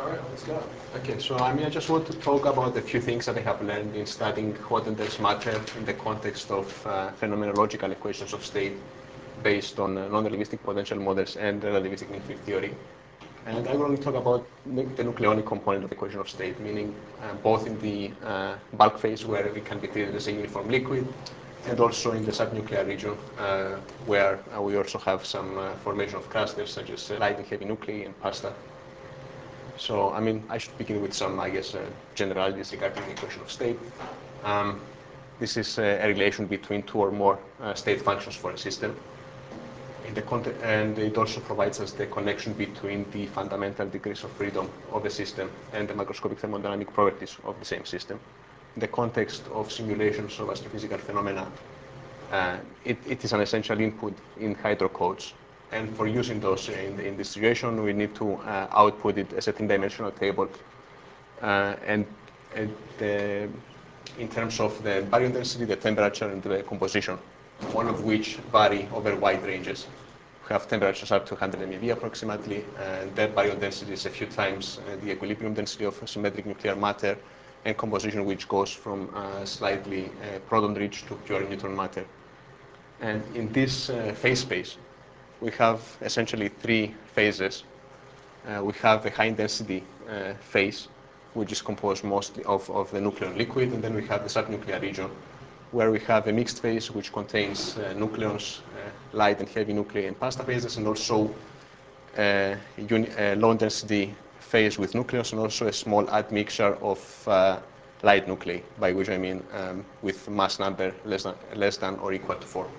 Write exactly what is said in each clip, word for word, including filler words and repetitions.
All right, let's go. Okay, so I mean, I just want to talk about a few things that I have learned in studying hot and dense matter in the context of uh, phenomenological equations of state based on uh, non-relativistic potential models and relativistic mean field theory. And I will only talk about the nucleonic component of the equation of state, meaning uh, both in the uh, bulk phase, where we can be treated as a uniform liquid, and also in the subnuclear region, uh, where uh, we also have some uh, formation of clusters, such as uh, light and heavy nuclei and pasta. So, I mean, I should begin with some, I guess, uh, generalities regarding the equation of state. Um, this is uh, a relation between two or more uh, state functions for a system. In the context, and it also provides us the connection between the fundamental degrees of freedom of a system and the macroscopic thermodynamic properties of the same system. In the context of simulations of astrophysical phenomena, uh, it, it is an essential input in hydrocodes. And for using those in, in this situation, we need to uh, output it as a ten-dimensional table. Uh, and and the, in terms of the baryon density, the temperature, and the composition, all of which vary over wide ranges. We have temperatures up to one hundred MeV approximately, and their baryon density is a few times uh, the equilibrium density of symmetric nuclear matter, and composition which goes from uh, slightly uh, proton-rich to pure neutron matter. And in this uh, phase space, we have essentially three phases. Uh, we have a high-density uh, phase, which is composed mostly of, of the nucleon liquid, and then we have the subnuclear region, where we have a mixed phase which contains uh, nucleons, uh, light and heavy nuclei, and pasta phases, and also uh, a low-density phase with nucleons, and also a small admixture of uh, light nuclei, by which I mean um, with mass number less than, less than or equal to four.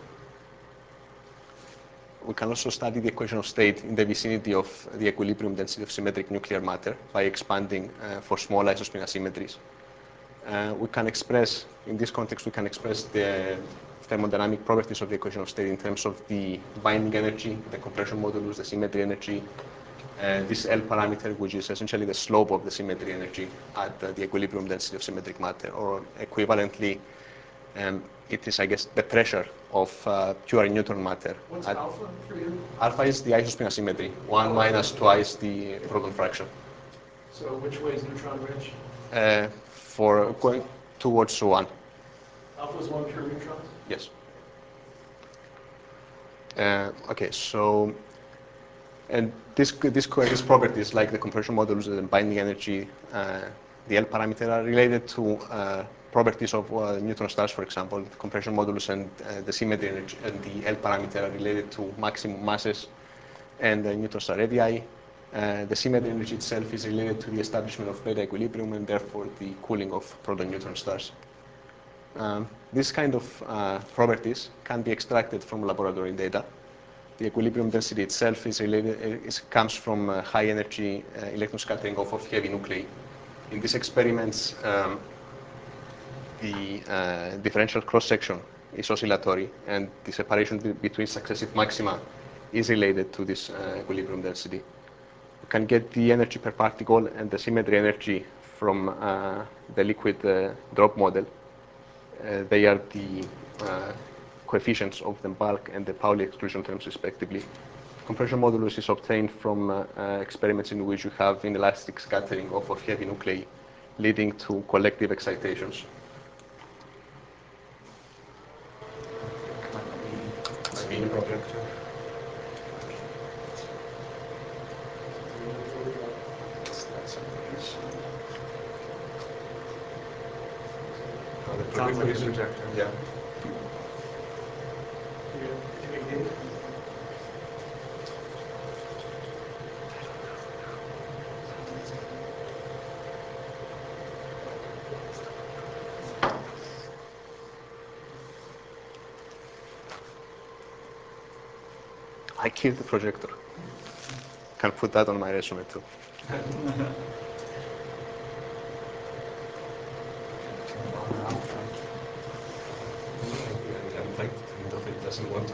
We can also study the equation of state in the vicinity of the equilibrium density of symmetric nuclear matter by expanding uh, for small isospin asymmetries. Uh, we can express, in this context, we can express the thermodynamic properties of the equation of state in terms of the binding energy, the compression modulus, the symmetry energy, uh, this L parameter, which is essentially the slope of the symmetry energy at uh, the equilibrium density of symmetric matter, or equivalently, um, it is, I guess, the pressure of uh, pure neutron matter. What's alpha for you? Alpha is the isospin asymmetry, one minus twice the proton fraction. So which way is neutron rich? Uh, for going towards one. Alpha is one pure neutrons? Yes. Uh, okay, so, and this, this, this properties, like the compression modulus and binding energy, uh, the L parameter, are related to uh, properties of uh, neutron stars, for example. The compression modulus and uh, the symmetry energy and the L parameter are related to maximum masses and the neutron star radii. Uh, the symmetry energy itself is related to the establishment of beta equilibrium and therefore the cooling of proton-neutron stars. Um, this kind of uh, properties can be extracted from laboratory data. The equilibrium density itself is related, is, comes from uh, high energy uh, electron scattering off of heavy nuclei. In these experiments, um, the uh, differential cross-section is oscillatory, and the separation between successive maxima is related to this uh, equilibrium density. You can get the energy per particle and the symmetry energy from uh, the liquid uh, drop model. Uh, they are the uh, coefficients of the bulk and the Pauli exclusion terms, respectively. Compression modulus is obtained from uh, uh, experiments in which you have inelastic scattering of, of heavy nuclei, leading to collective excitations. Mini projector. Sounds like a projector. Yeah. I killed the projector. Can put that on my resume too. I like it, it doesn't want to.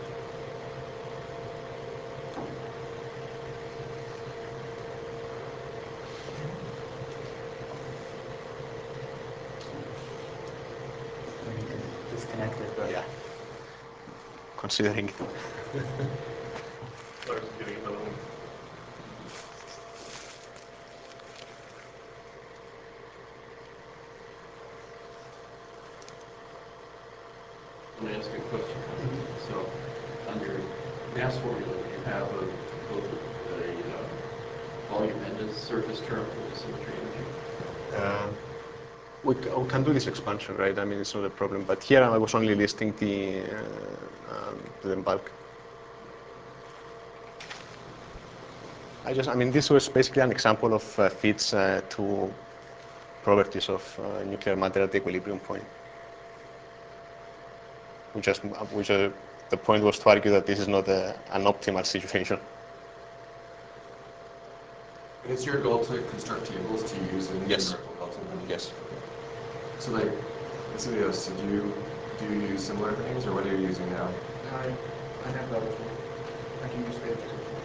Disconnected, but Yeah. Considering it. Sorry, getting another one. ask you a question? So, on your mass formula, you have a, both a, uh, volume and a surface term for the symmetry energy? Uh, we, c- we can do this expansion, right? I mean, it's not a problem. But here I was only listing the, uh, um, the bulk. I just, I mean, this was basically an example of uh, fits uh, to properties of uh, nuclear matter at the equilibrium point. We just, which uh, the point was to argue that this is not a, an optimal situation. And it's your goal to construct tables to use in Yes. numerical ultimately? Yes. So like, so yes, so do you, do you use similar things, or what are you using now? I, I have that as well. I can use tables.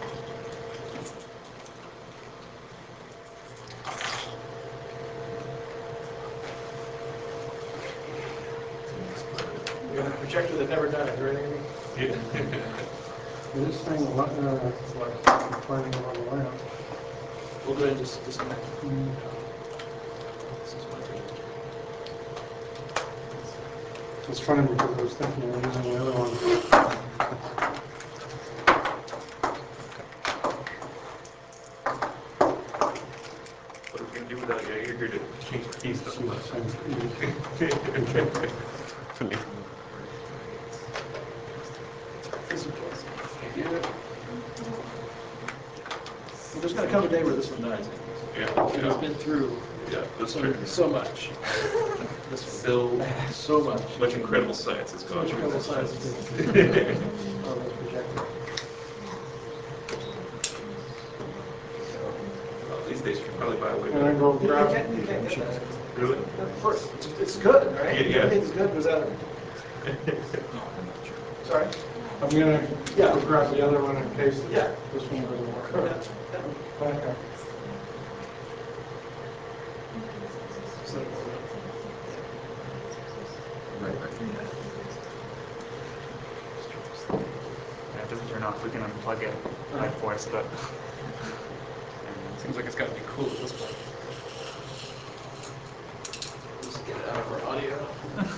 You got a projector that never died, right, Amy? This thing, uh, it's like turning it on the lamp. We'll go ahead and just disconnect. Mm. This is my thing. It's funny because I was thinking of using the other one. What are we going to do without you? You're here to change the keys. See the same thing. Fully. This is Jesse. Thank you. Well, there's gonna come a day where this one dies. Yeah. It's been through Yeah, that's so, true. so much. This So one, so much. much incredible science has So gone much through incredible this. science has been- Oh, that's projected. Well, these days you can probably buy a way And then better. go You grab. can't, you can't get that. Really? Of course, it's, it's good, right? Yeah, yeah. Everything's good goes out. Sorry? I'm gonna Yeah. go grab the other one in case Yeah. this one doesn't work. Yeah. Okay. So, Right, right. Yeah, it doesn't turn off. We can unplug it right force, but. seems like it's gotta be cool at this point. Just get it out of our audio.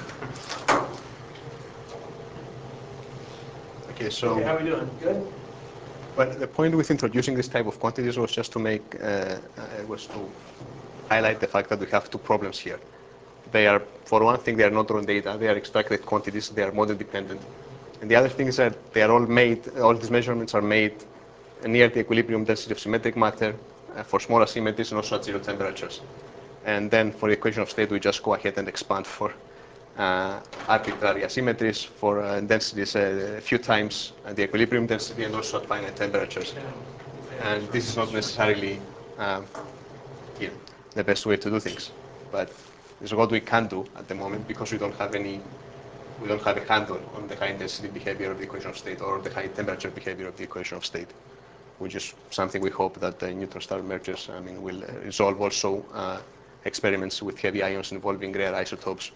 Okay, so. Okay, how we doing? Good? But the point with introducing this type of quantities was just to make, uh, uh, was to highlight the fact that we have two problems here. They are, for one thing, they are not raw data, they are extracted quantities, they are model dependent. And the other thing is that they are all made, all these measurements are made near the equilibrium density of symmetric matter uh, for small asymmetries and also at zero temperatures. And then for the equation of state, we just go ahead and expand for uh, arbitrary asymmetries for uh, densities uh, a few times uh, the equilibrium density and also at finite temperatures. And this is not necessarily um, you know, the best way to do things, but this is what we can do at the moment because we don't have any, we don't have a handle on the high intensity behavior of the equation of state or the high temperature behavior of the equation of state, which is something we hope that the neutron star mergers, I mean, will uh, resolve also uh, experiments with heavy ions involving rare isotopes.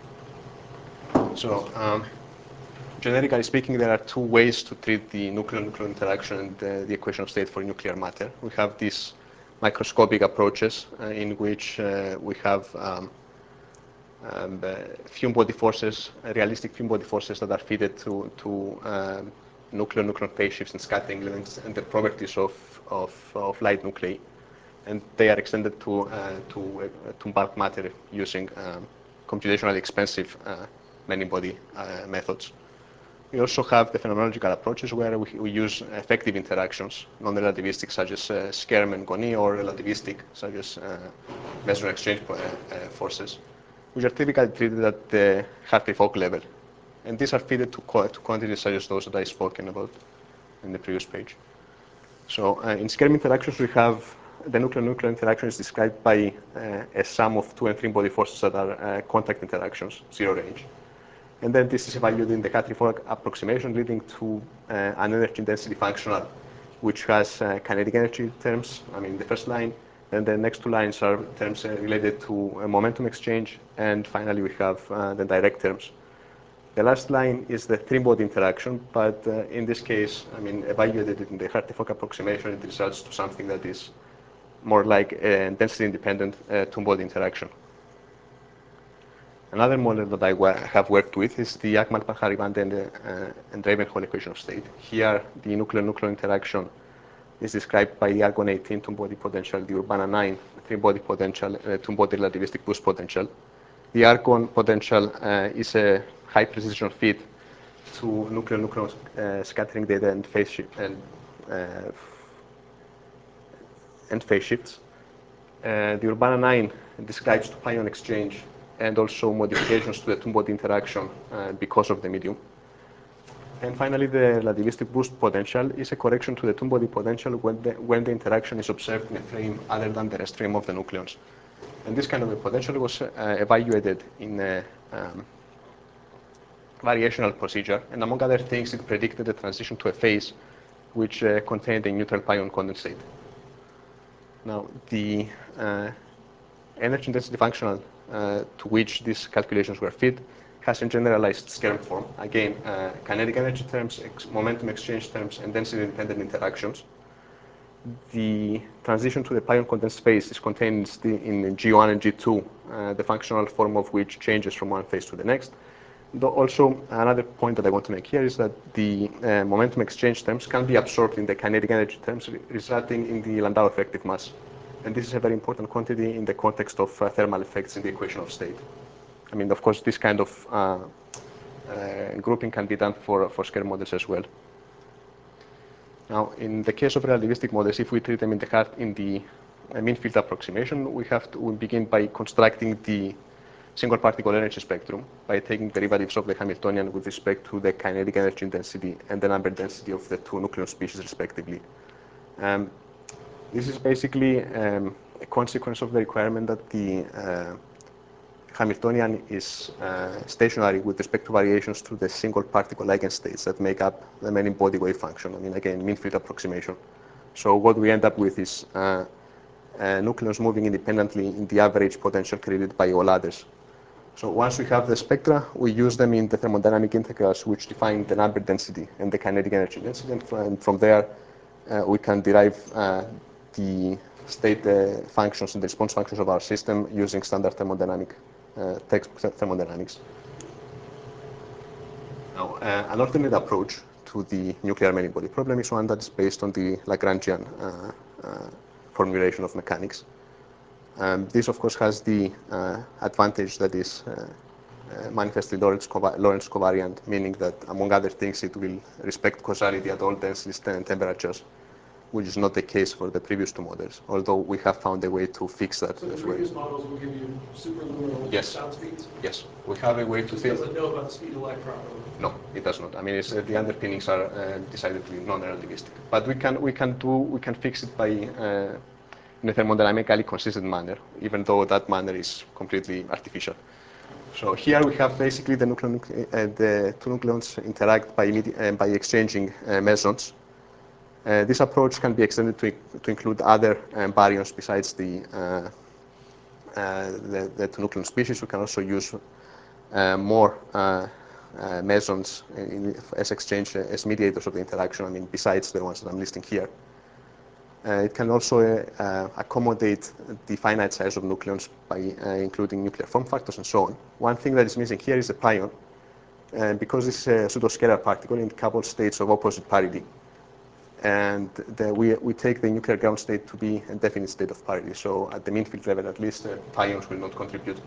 So, um, generically speaking, there are two ways to treat the nuclear-nuclear interaction and uh, the equation of state for nuclear matter. We have these microscopic approaches uh, in which uh, we have um, um, uh, fume body forces, uh, realistic fume body forces that are fitted to, to um, nuclear-nuclear phase shifts and scattering elements and the properties of, of, of light nuclei. And they are extended to, uh, to, uh, to bulk matter using um, computationally expensive uh, many-body uh, methods. We also have the phenomenological approaches where we, we use effective interactions, non-relativistic such as uh, Scherm and Goni, or relativistic such as uh, measure exchange uh, uh, forces, which are typically treated at the Hartree-Fock level. And these are fitted to, co to quantities such as those that I've spoken about in the previous page. So uh, in Scherm interactions, we have the nuclear-nuclear interaction is described by uh, a sum of two and three body forces that are uh, contact interactions, zero range. And then this is evaluated in the Hartree-Fock approximation, leading to uh, an energy density functional, which has uh, kinetic energy terms, I mean, the first line. Then the next two lines are terms uh, related to uh, momentum exchange. And finally, we have uh, the direct terms. The last line is the three-body interaction, but uh, in this case, I mean, evaluated in the Hartree-Fock approximation, it results to something that is more like a density-independent uh, two-body interaction. Another model that I wa have worked with is the Akmal-Parhari-Band and, uh, and Ravenhall equation of state. Here, the nuclear-nuclear interaction is described by the argon eighteen two-body potential, the urbana nine three-body potential, uh, two-body relativistic boost potential. The argon potential uh, is a high-precision fit to nuclear-nuclear uh, scattering data and phase shift and, uh, and phase shifts. Uh, the Urbana nine describes two-pion exchange and also modifications to the two-body interaction uh, because of the medium. And finally, the relativistic boost potential is a correction to the two-body potential when the, when the interaction is observed in a frame other than the rest frame of the nucleons. And this kind of a potential was uh, evaluated in a um, variational procedure, and among other things, it predicted the transition to a phase which uh, contained a neutral pion condensate. Now, the uh, energy intensity functional uh, to which these calculations were fit has a generalized Scherm form. Again, uh, kinetic energy terms, ex momentum exchange terms, and density-dependent interactions. The transition to the pion condensed phase is contained in G one and G two, uh, the functional form of which changes from one phase to the next. Though also, another point that I want to make here is that the uh, momentum exchange terms can be absorbed in the kinetic energy terms, resulting in the Landau effective mass. And this is a very important quantity in the context of uh, thermal effects in the equation of state. I mean, of course, this kind of uh, uh, grouping can be done for, for Scherm models as well. Now, in the case of relativistic models, if we treat them in the, hard, in the uh, mean field approximation, we have to we begin by constructing the single particle energy spectrum by taking derivatives of the Hamiltonian with respect to the kinetic energy density and the number density of the two nucleon species, respectively. Um, this is basically um, a consequence of the requirement that the uh, Hamiltonian is uh, stationary with respect to variations to the single particle eigenstates that make up the many body wave function. I mean, again, mean field approximation. So what we end up with is uh, uh, nucleons moving independently in the average potential created by all others. So once we have the spectra, we use them in the thermodynamic integrals, which define the number density and the kinetic energy density. And from, from there, uh, we can derive uh, the state uh, functions and the response functions of our system using standard thermodynamic uh, textbook thermodynamics. Now, uh, an alternate approach to the nuclear many body problem is one that is based on the Lagrangian uh, uh, formulation of mechanics. Um, this, of course, has the uh, advantage that is uh, uh, manifestly Lorentz, Lorentz covariant, meaning that, among other things, it will respect causality at all densities and temperatures, which is not the case for the previous two models, although we have found a way to fix that So the as well. previous models will give you superluminal Yes. sound speeds? Yes, we have a way to It think. doesn't know about the speed of light properly. No, it does not. I mean, it's, uh, the underpinnings are uh, decidedly non-relativistic, but we can we can do we can fix it by uh, in a thermodynamically consistent manner, even though that manner is completely artificial. So here we have basically the nucleon, uh, the two nucleons interact by uh, by exchanging uh, mesons. Uh, this approach can be extended to to include other um, baryons besides the, uh, uh, the the two nucleon species. We can also use uh, more uh, uh, mesons in, as exchange uh, as mediators of the interaction. I mean, besides the ones that I'm listing here. Uh, it can also uh, accommodate the finite size of nucleons by uh, including nuclear form factors and so on. One thing that is missing here is the pion, uh, because this is a pseudo-scalar particle in coupled states of opposite parity. And the, we, we take the nuclear ground state to be a definite state of parity. So at the mean field level, at least, uh, pions will not contribute.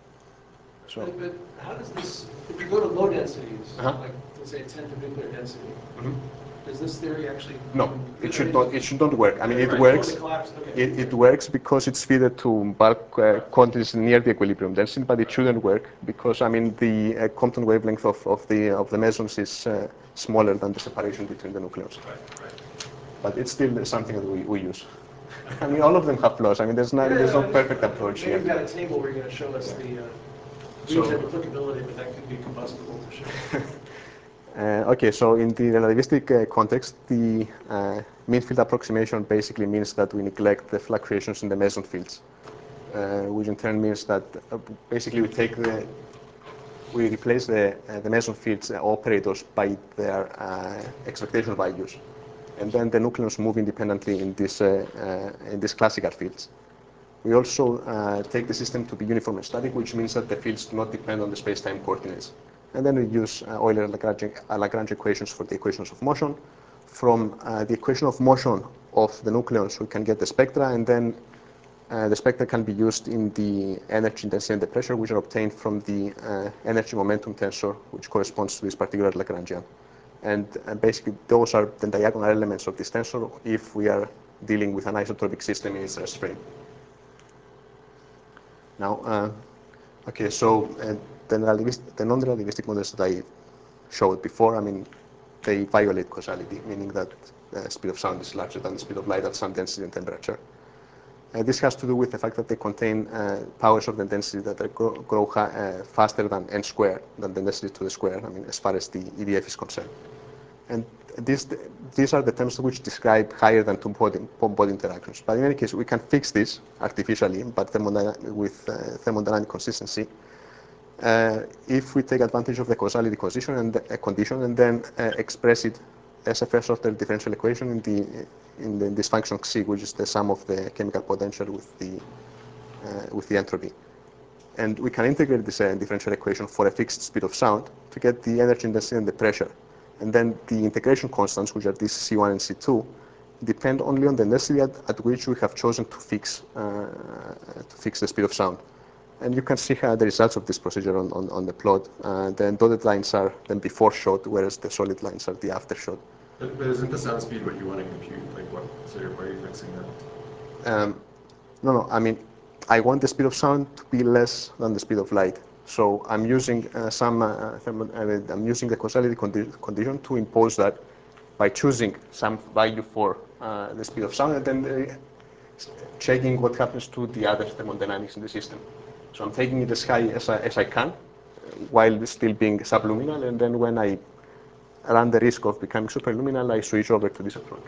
So, But, but how does this, if you go to low densities, Uh-huh. like let's say a tenth of nuclear density, mhm. does this theory actually? No, it should not. It should not work. I mean, it Right, works. totally collapse, okay. It, it works because it's fitted to bulk uh, quantities near the equilibrium density, but it shouldn't work because I mean the uh, Compton wavelength of, of the of the mesons is uh, smaller than the separation between the nucleons. Right, right. But it's still something that we, we use. I mean, all of them have flaws. I mean, there's not Yeah, there's no, no I perfect just- approach Maybe here. you've got a table where you're going to show us Yeah. the uh, So- region of applicability, but that could be combustible to show. Uh, okay, so in the relativistic uh, context, the uh, mean field approximation basically means that we neglect the fluctuations in the meson fields, uh, which in turn means that uh, basically we take the we replace the uh, the meson fields uh, operators by their uh, expectation values, and then the nucleons move independently in this uh, uh, in these classical fields, We also uh, take the system to be uniform and static, which means that the fields do not depend on the space-time coordinates. And then we use uh, Euler-Lagrange uh, Lagrange equations for the equations of motion. From uh, the equation of motion of the nucleons, we can get the spectra, and then uh, the spectra can be used in the energy intensity and the pressure, which are obtained from the uh, energy momentum tensor, which corresponds to this particular Lagrangian. And uh, basically, those are the diagonal elements of this tensor if we are dealing with an isotropic system in its stress frame. Now, uh, okay, so uh, the, the non-relativistic models that I showed before, I mean, they violate causality, meaning that the speed of sound is larger than the speed of light at some density and temperature. Uh, this has to do with the fact that they contain uh, powers of the density that are grow, grow uh, faster than n squared, than the density to the square, I mean, as far as the E D F is concerned. And this, these are the terms which describe higher than two body, body interactions. But in any case, we can fix this artificially, but with uh, thermodynamic consistency, uh, if we take advantage of the causality condition and, uh, condition and then uh, express it as a first order differential equation in the in the, this function xi, which is the sum of the chemical potential with the uh, with the entropy. And we can integrate this uh, differential equation for a fixed speed of sound to get the energy intensity and the pressure. And then the integration constants, which are these C one and C two, depend only on the density at, at which we have chosen to fix uh, to fix the speed of sound. And you can see uh, the results of this procedure on, on, on the plot. Uh, the dotted lines are the before shot, whereas the solid lines are the after shot. But, but isn't the sound speed what you want to compute? Like what? So why are you fixing that? Um, no, no. I mean, I want the speed of sound to be less than the speed of light. So I'm using uh, some. Uh, uh, I'm using the causality condi condition to impose that by choosing some value for uh, the speed of sound, and then uh, checking what happens to the other thermodynamics in the system. So I'm taking it as high as I, as I can, while still being subluminal, and then when I run the risk of becoming superluminal, I switch over to this approach.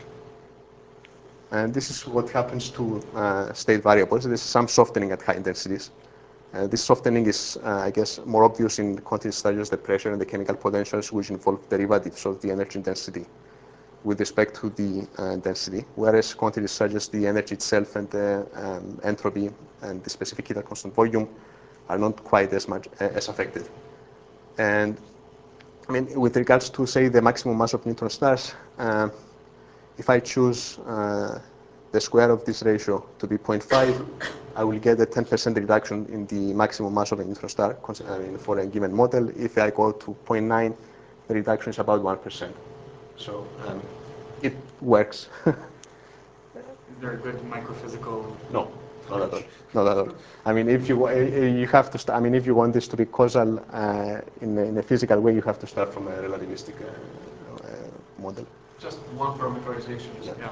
And this is what happens to uh, state variables. There's some softening at high densities. Uh, this softening is, uh, I guess, more obvious in quantities such as the pressure and the chemical potentials, which involve derivatives of the energy intensity with respect to the uh, density, whereas quantities such as the energy itself and the um, entropy and the specific heat at constant volume are not quite as much uh, as affected. And I mean, with regards to, say, the maximum mass of neutron stars, uh, if I choose uh, the square of this ratio to be zero point five, I will get a ten percent reduction in the maximum mass of a neutron star I mean, for a given model. If I go to zero point nine, the reduction is about one percent. So um, it works. Is there a good microphysical? No, not at all. Not at all. I mean, if you you have to start. I mean, if you want this to be causal uh, in, a, in a physical way, you have to start from a relativistic uh, uh, model. Just one parameterization. Yeah. Yeah.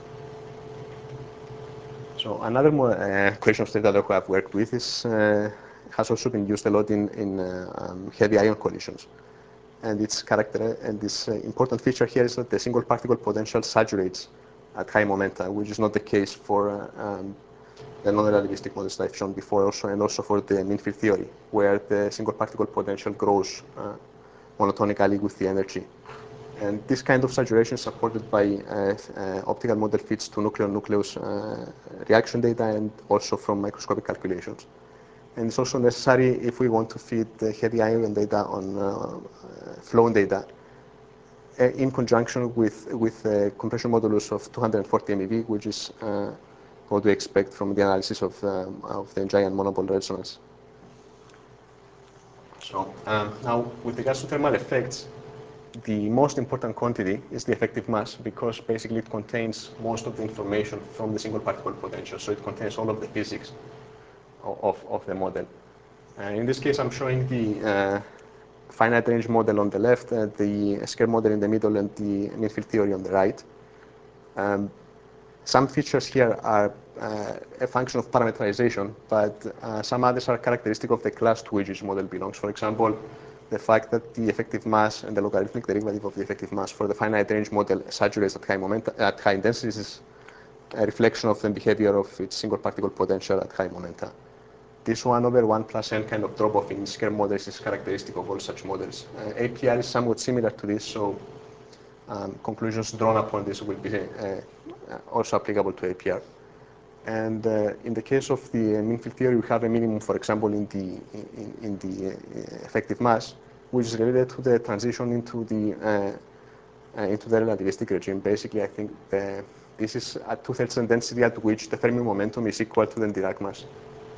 So another more, uh, equation of state that I have worked with is uh, has also been used a lot in in uh, um, heavy ion collisions. And its character and this uh, important feature here is that the single particle potential saturates at high momenta, which is not the case for uh, um, the non-relativistic models that I've shown before, also and also for the mean field theory, where the single particle potential grows uh, monotonically with the energy. And this kind of saturation is supported by uh, uh, optical model fits to nucleon-nucleus uh, reaction data and also from microscopic calculations. And it's also necessary if we want to feed the heavy ion data on uh, flow data uh, in conjunction with with a compression modulus of two hundred forty MeV, which is uh, what we expect from the analysis of um, of the giant monopole resonance. So um, now, with regards to thermal effects, the most important quantity is the effective mass, because basically it contains most of the information from the single particle potential. So it contains all of the physics of, of the model. Uh, in this case, I'm showing the uh, finite range model on the left, uh, the scale model in the middle, and the mean field theory on the right. Um, some features here are uh, a function of parameterization, but uh, some others are characteristic of the class to which each model belongs. For example, the fact that the effective mass and the logarithmic derivative of the effective mass for the finite range model saturates at high momenta, at high densities is a reflection of the behavior of its single particle potential at high momenta. This one over one plus n kind of drop-off in scale models is characteristic of all such models. Uh, A P R is somewhat similar to this, so um, conclusions drawn upon this will be uh, also applicable to A P R. And uh, in the case of the uh, mean field theory, we have a minimum, for example, in the in, in the uh, effective mass, which is related to the transition into the uh, uh, into the relativistic regime. Basically, I think the, this is at two-thirds the density at which the Fermi momentum is equal to the Dirac mass.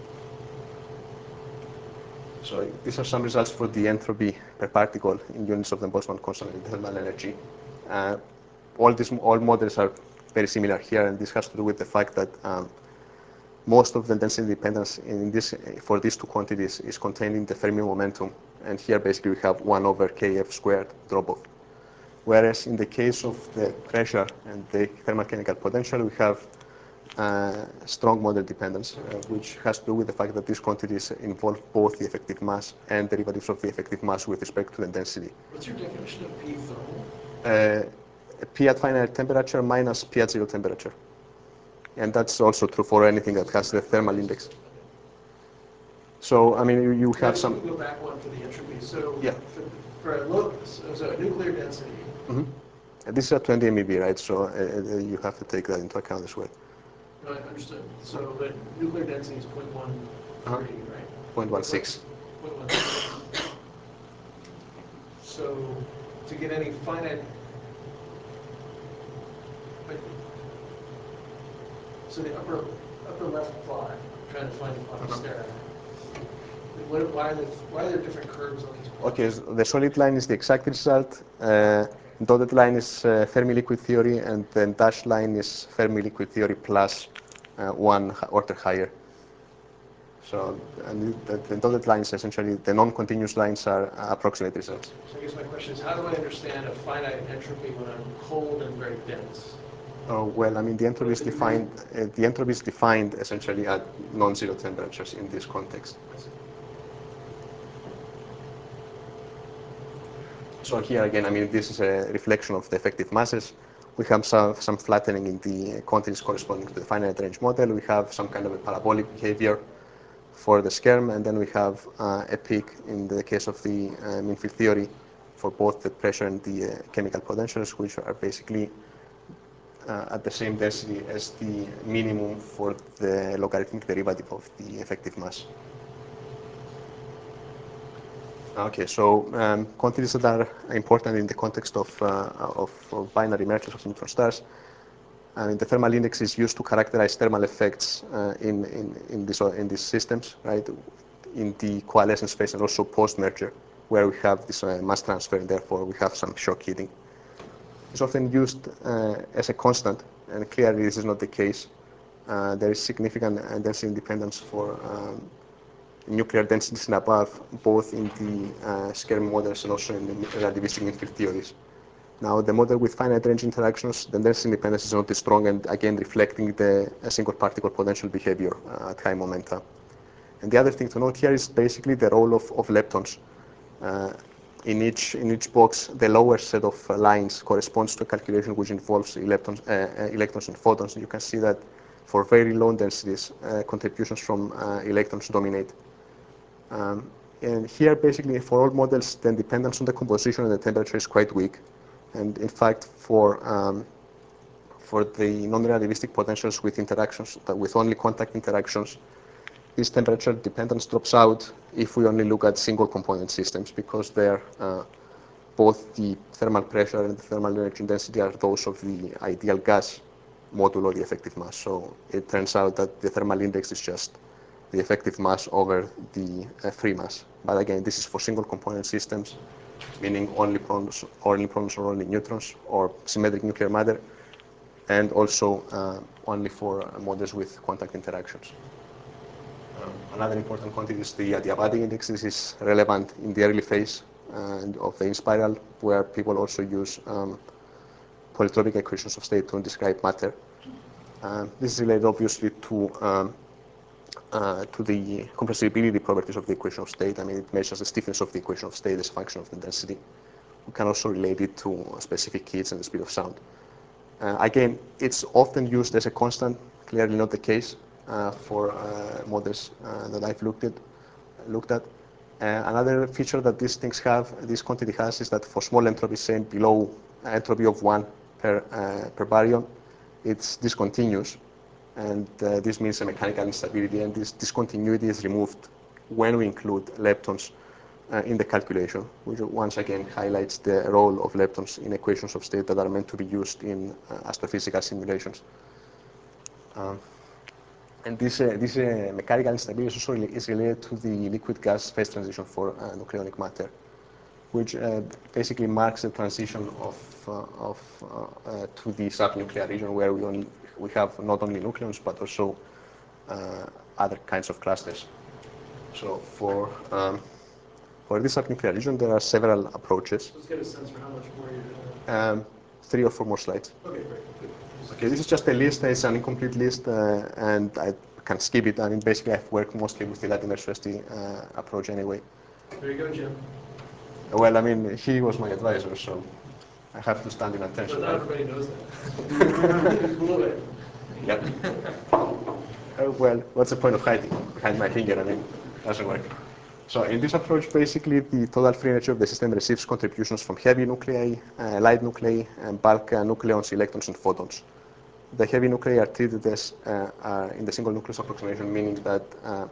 So these are some results for the entropy per particle in units of the Boltzmann constant in thermal energy. Uh, all these all models are very similar here, and this has to do with the fact that um, most of the density dependence in this for these two quantities is contained in the Fermi momentum, and here basically we have one over kf squared drop-off. Whereas in the case of the pressure and the thermal-chemical potential, we have uh, strong model dependence, uh, which has to do with the fact that these quantities involve both the effective mass and derivatives of the effective mass with respect to the density. What's your definition of P thermal? Uh, P at finite temperature minus P at zero temperature. And that's also true for anything that has the thermal index. So, I mean, you, you have Let's some... go back one for the entropy. So, yeah. for, for a low, so, so a nuclear density. Mm-hmm. This is a twenty MeV, right? So uh, you have to take that into account as well. No, I understood. So the nuclear density is zero point one three, uh-huh. right? zero point one six. zero point one six. So to get any finite, but, so the upper upper left plot, I'm trying to find the plot to Uh-huh. stare at. What, why, are there, why are there different curves on these plots? Okay, so the solid line is the exact result. Uh, dotted line is uh, Fermi liquid theory, and then dashed line is Fermi liquid theory plus uh, one order higher. So, and the, the dotted lines essentially, the non-continuous lines are uh, approximate results. So I guess my question is, how do I understand a finite entropy when I'm cold and very dense? Oh, well, I mean, the entropy is defined. Uh, the entropy is defined essentially at non-zero temperatures in this context. So here again, I mean, this is a reflection of the effective masses. We have some, some flattening in the quantities corresponding to the finite range model. We have some kind of a parabolic behavior for the Scherm, and then we have uh, a peak in the case of the uh, mean field theory for both the pressure and the uh, chemical potentials, which are basically uh, at the same density as the minimum for the logarithmic derivative of the effective mass. Okay, so um, quantities that are important in the context of, uh, of, of binary mergers of neutron stars. I mean, the thermal index is used to characterize thermal effects uh, in, in, in, this, in these systems, right? In the coalescence phase and also post-merger, where we have this uh, mass transfer and therefore we have some shock heating. It's often used uh, as a constant, and clearly this is not the case. Uh, there is significant density independence for um, nuclear densities and above, both in the uh, Scherm models and also in the relativistic mean field theories. Now, the model with finite range interactions, the density independence is not as strong, and again reflecting the single particle potential behavior uh, at high momenta. And the other thing to note here is basically the role of, of leptons. Uh, in each in each box, the lower set of uh, lines corresponds to a calculation which involves electrons, uh, uh, electrons and photons. And you can see that for very low densities, uh, contributions from uh, electrons dominate. Um, and here, basically, for all models, the dependence on the composition and the temperature is quite weak. And in fact, for um, for the non-relativistic potentials with interactions, with only contact interactions, this temperature dependence drops out if we only look at single component systems, because there uh, both the thermal pressure and the thermal energy density are those of the ideal gas modulo the effective mass. So it turns out that the thermal index is just the effective mass over the uh, free mass. But again, this is for single component systems, meaning only protons, only protons or only neutrons, or symmetric nuclear matter, and also uh, only for uh, models with contact interactions. Um, another important quantity is the adiabatic index. This is relevant in the early phase uh, of the in-spiral, where people also use um, polytropic equations of state to describe matter. Uh, this is related obviously to um, uh, to the compressibility properties of the equation of state. I mean, it measures the stiffness of the equation of state as a function of the density. We can also relate it to specific heats and the speed of sound. Uh, again, it's often used as a constant, clearly not the case uh, for uh, models uh, that I've looked at. Looked at. Uh, another feature that these things have, this quantity has, is that for small entropies, say below entropy of one per, uh, per baryon, it's discontinuous. And uh, this means a mechanical instability, and this discontinuity is removed when we include leptons uh, in the calculation, which once again highlights the role of leptons in equations of state that are meant to be used in uh, astrophysical simulations. Um, and this, uh, this uh, mechanical instability also is related to the liquid-gas phase transition for uh, nucleonic matter, which uh, basically marks the transition of, uh, of uh, uh, to the subnuclear region, where we, only, we have not only nucleons but also uh, other kinds of clusters. So for um, for this subnuclear region, there are several approaches. Let's get a sense for how much more you're gonna. Um, three or four more slides. Okay, great. Good. Okay, this is just a list. It's an incomplete list, uh, and I can skip it. I mean, basically, I've worked mostly with the Latimer Sresti uh, approach anyway. There you go, Jim. Well, I mean, he was my advisor, so I have to stand in attention. But not Right? everybody knows that. You blew it. Yep. Uh, well, what's the point of hiding behind my finger? I mean, it doesn't work. So in this approach, basically, the total free energy of the system receives contributions from heavy nuclei, uh, light nuclei, and bulk uh, nucleons, electrons, and photons. The heavy nuclei are treated as uh, uh, in the single nucleus approximation, meaning that uh,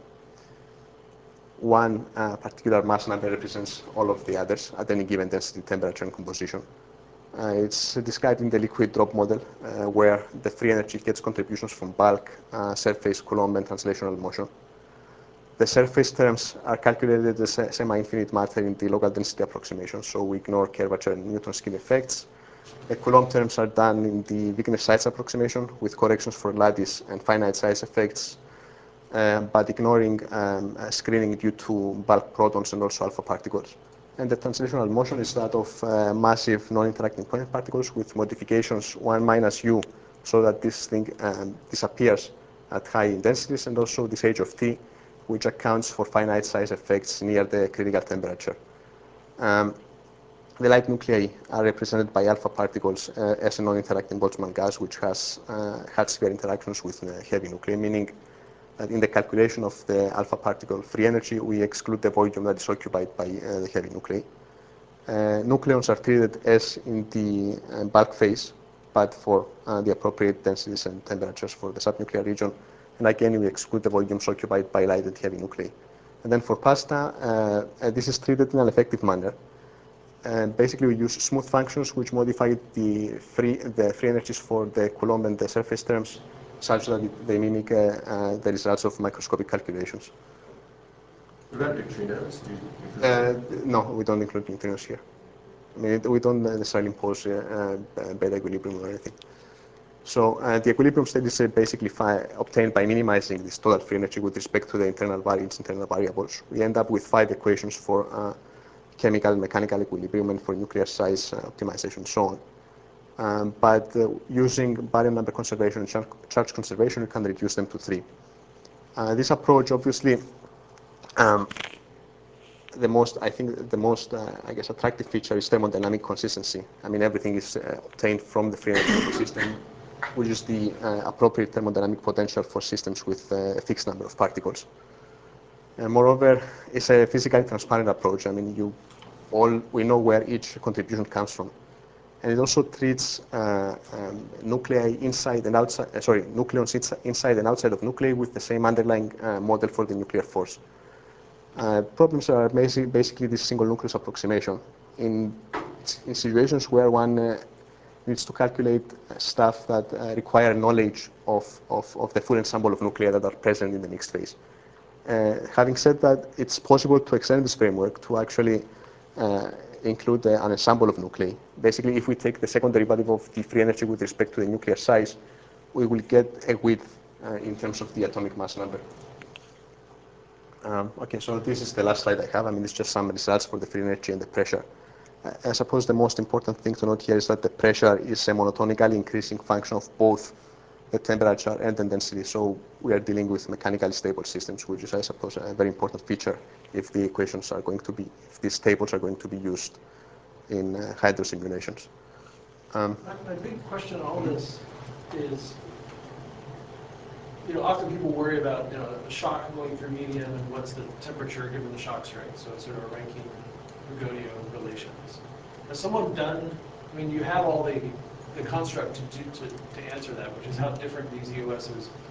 one uh, particular mass number represents all of the others at any given density, temperature, and composition. Uh, it's described in the liquid drop model, uh, where the free energy gets contributions from bulk, uh, surface, Coulomb, and translational motion. The surface terms are calculated as a semi-infinite matter in the local density approximation, so we ignore curvature and Newton scheme effects. The Coulomb terms are done in the Wigner-Seitz approximation with corrections for lattice and finite size effects, uh, but ignoring um, uh, screening due to bulk protons and also alpha particles. And the translational motion is that of uh, massive non-interacting point particles with modifications one minus u, so that this thing um, disappears at high densities, and also this h of t, which accounts for finite size effects near the critical temperature. Um, the light nuclei are represented by alpha particles uh, as a non-interacting Boltzmann gas, which has uh, had severe interactions with uh, heavy nuclei, meaning that in the calculation of the alpha particle free energy, we exclude the volume that is occupied by uh, the heavy nuclei. Uh, nucleons are treated as in the uh, bulk phase, but for uh, the appropriate densities and temperatures for the subnuclear region. And again, we exclude the volumes occupied by light and heavy nuclei. And then for pasta, uh, uh, this is treated in an effective manner. And basically, we use smooth functions which modify the free, the free energies for the Coulomb and the surface terms such that it, they mimic uh, uh, the results of microscopic calculations. What about neutrinos? Do you include Uh, them? no, we don't include neutrinos here. I mean, we don't necessarily impose uh, uh, beta equilibrium or anything. So uh, the equilibrium state is uh, basically obtained by minimizing this total free energy with respect to the internal variables, internal variables. We end up with five equations for uh, chemical and mechanical equilibrium and for nuclear size uh, optimization and so on. Um, but uh, using barium number conservation and char charge conservation, we can reduce them to three. Uh, this approach, obviously, um, the most, I think, the most, uh, I guess, attractive feature is thermodynamic consistency. I mean, everything is uh, obtained from the free energy of the system, which is the uh, appropriate thermodynamic potential for systems with uh, a fixed number of particles. And moreover, it's a physically transparent approach. I mean, you all we know where each contribution comes from, and it also treats uh, um, nuclei inside and outside. Uh, sorry, nucleons inside and outside of nuclei with the same underlying uh, model for the nuclear force. Uh, problems are basically, basically this single nucleus approximation. In, in situations where one uh, needs to calculate uh, stuff that uh, require knowledge of, of, of the full ensemble of nuclei that are present in the mixed phase. Uh, having said that, it's possible to extend this framework to actually uh, include uh, an ensemble of nuclei. Basically, if we take the second derivative of the free energy with respect to the nuclear size, we will get a width uh, in terms of the atomic mass number. Um, okay, so this is the last slide I have. I mean, it's just some results for the free energy and the pressure. Uh, I suppose the most important thing to note here is that the pressure is a monotonically increasing function of both the temperature and the density. So we are dealing with mechanically stable systems, which is, I suppose, a very important feature if the equations are going to be, if these tables are going to be used in uh, hydro simulations. Um, My, my big question on all this is, you know, often people worry about, you know, a shock going through medium and what's the temperature given the shock strength. So it's sort of a Rankine-Rigodio relations. Has someone done, I mean, you have all the, the construct to, do, to, to answer that, which is how different these E O Ss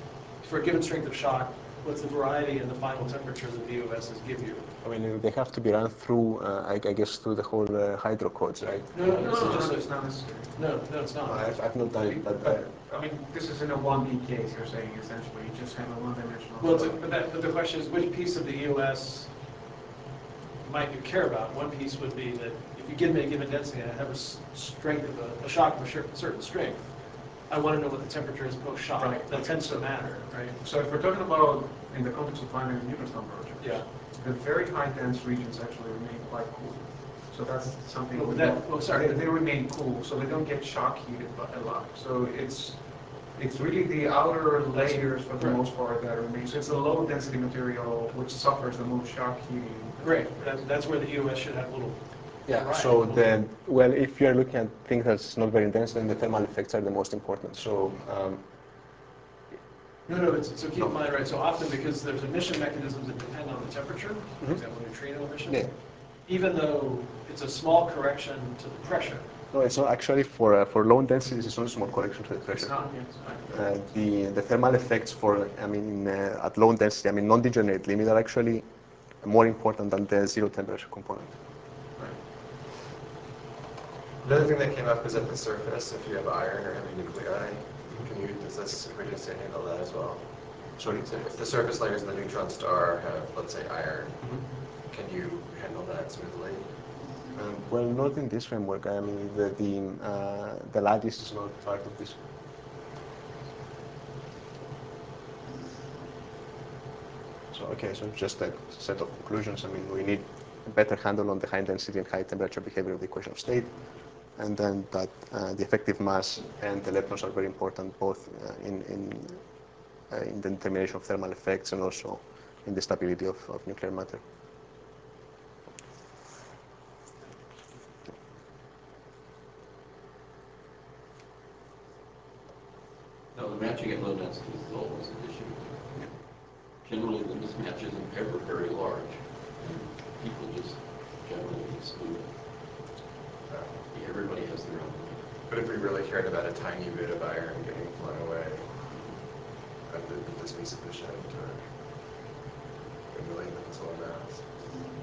for a given strength of shock, what's the variety and the final temperature that the V O Ss give you? I mean, they have to be run through, uh, I, I guess, through the whole uh, hydro codes, right? No, no, No, this no, is no, just it's a, not necessary. no, no, it's not. I've, I've not done it, but uh, But, I mean, this is in a one D case, you're saying, essentially, you just have a one-dimensional. Well, it's a, but, that, but the question is, which piece of the E O S might you care about? One piece would be that if you give me a given density and I have a s- strength of a, a shock of a cer- certain strength, I want to know what the temperature is post-shock. Right. That tends to matter, right? So if we're talking about, in the context of finite Newton's number projects, Yeah. the very high dense regions actually remain quite cool. So that's something. Oh, we that- don't- oh, sorry. They, they remain cool, so they don't get shock heated by a lot. So it's, it's really the outer layers for the Right. most part that remain. So it's the low density material which suffers the most shock heating. Right. That, that's where the E O S should have a little. yeah, variety. so the, well, if you're looking at things that's not very dense, then the thermal effects are the most important. So, um, No, no, it's, so keep in mind, right, so often because there's emission mechanisms that depend on the temperature, for example, neutrino emission, yeah. even though it's a small correction to the pressure. No, it's not actually for, uh, for low densities, it's not a small correction to the It's pressure. not, it's not. Uh, the, the thermal effects for, I mean, uh, at low density, I mean, non-degenerate limit are actually more important than the zero temperature component. Another thing that came up is at the surface, if you have iron or heavy nuclei, can you, does this supergensity handle that as well? So if the surface layers of the neutron star have, let's say, iron, can you handle that smoothly? Um, well, not in this framework. I mean, the, the, uh, the lattice is not part of this. So, okay, so just a set of conclusions. I mean, we need a better handle on the high density and high temperature behavior of the equation of state. And then that uh, the effective mass and the electrons are very important, both uh, in, in, uh, in the determination of thermal effects and also in the stability of, of nuclear matter. Now, the matching at low density is always an issue. Generally, the mismatch isn't ever very large. And people just generally exclude it. Uh, Everybody has their own. But if we really cared about a tiny bit of iron getting blown away, would this be sufficient or a millionth of the solar mass?